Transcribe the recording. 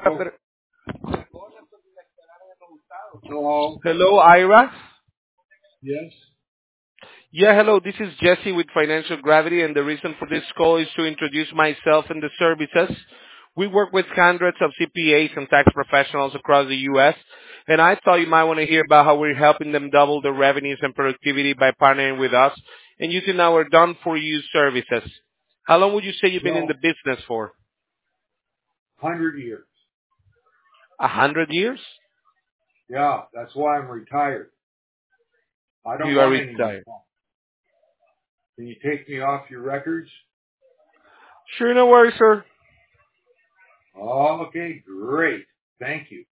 Oh, hello. Hello, Ira. Yes. Yeah, hello. This is Jesse with Financial Gravity, and the reason for this call is to introduce myself and the services. We work with hundreds of CPAs and tax professionals across the U.S., and I thought you might want to hear about how we're helping them double their revenues and productivity by partnering with us and using our done-for-you services. How long would you say you've been in the Well, business for? 100 years. 100 years? Yeah, that's why I'm retired. I don't You are want any more retired. fun. Can you take me off your records? Sure, no worries, sir. Okay, great. Thank you.